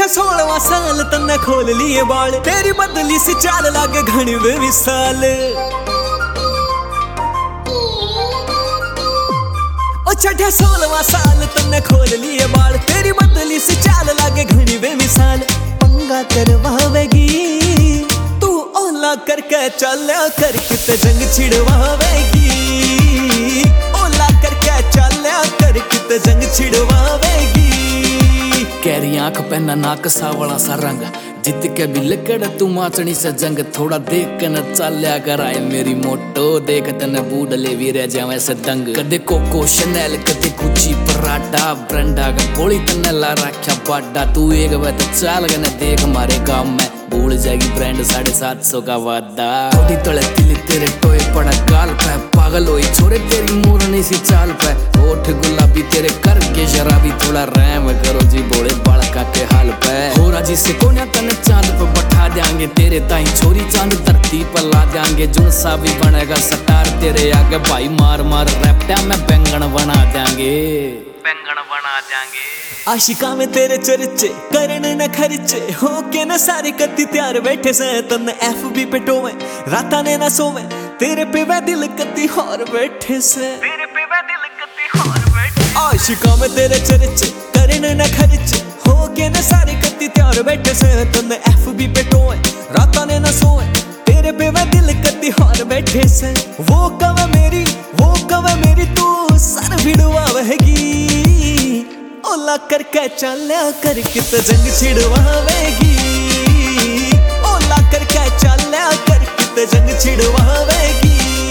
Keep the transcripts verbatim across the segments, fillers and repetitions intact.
छठा सोलवा साल तन्ने खोल लिए बाल, तेरी बदली सी चाल लागे घनी वे विशाल। ओ छठा सोलवा साल तन्ने खोल लिए बाल, तेरी बदली सी चाल लागे घनी वे मिसाल। पंगा करवावेगी तू ओला करके चल्या कर किते जंग छिड़वावेगी, ओला करके चल्या कर किते जंग छिड़वावेगी। कैरी आंख पहना नाक सावला सा रंग, जित के भी लकड़ तू माचनी से जंग। थोड़ा देख के न चाल्या कर आए मेरी मोटो, देख तने बूढ़ ले भी रह जावे से दंग। कदे कोको शनेल कदे गुची पराडा, ब्रंडा का गोली तने ला रखा बाडा। तू एक बार तो चाल के न देख हमारे गाँव में, भूल जाएगी ब्रांड साढ़े सात सौ का वादा। थोड़ी तले तिली तेरे टोए पड़ा गाल पे, पागल होई छोरे तेरी मोरनी सी चाल पे। होठ गुलाबी तेरे करके शराबी, थोड़ा रैम करो जी बोले बालका के हाल पे। हो राजी से कोन्या तने चांद पे बैठा देंगे, तेरे ताई छोरी चांद धरती पर ला देंगे। जुनसा भी बनेगा सटार तेरे आगे, भाई मार मार रैप्टा में बैंगन बना देंगे, बैंगन बना देंगे। आशिका में तेरे चर्चे करने न खर्चे, हो के न सारे कत्ती त्यार बैठे से। तन्ने एफ बी पे टोवे राता ने न सोवे, तेरे पे वे दिल कत्ती और बैठे से, तेरे पे वे दिल कत्ती और बैठे। आशिका में तेरे चर्चे करने न खर्चे, हो के न सारे कत्ती त्यार बैठे से। तन्ने एफ बी पे टोवे राता ने न सोवे, तेरे पे वे दिल कत्ती और बैठे से। वो कवे मेरी वो कवे मेरी तू सर भिड़वावेगी, ओला करके चल्या कर किते जंग छिड़वावेगी, ओला करके चल्या कर किते जंग छिड़वावेगी।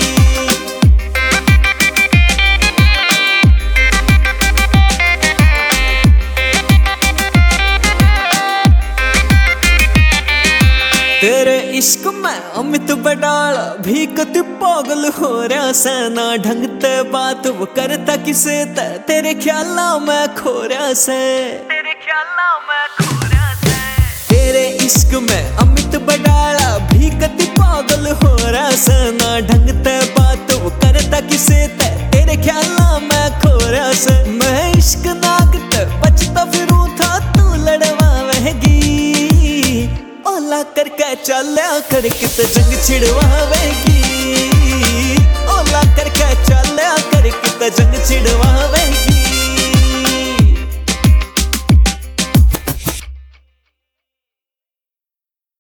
तेरे इश्क में अमित बडाला भी कति पागल हो रहा से। ना ढंग ते बात वो करता किसे ते, तेरे ख्याला में खो रहा से, तेरे ख्याला में खो रहा से। तेरे इश्क में अमित बडाला भी कति पागल हो रहा से। ना ढंग ते बात वो करता किसे ते, तेरे ख्याला में खो रहा से। मैं इश्क नाक ते बचता फिरूं था, तू लड़वावेगी, ओला करके चल्या कर किते जंग छिड़वावेगी, ओला करके चल्या कर किते जंग छिड़वावेगी।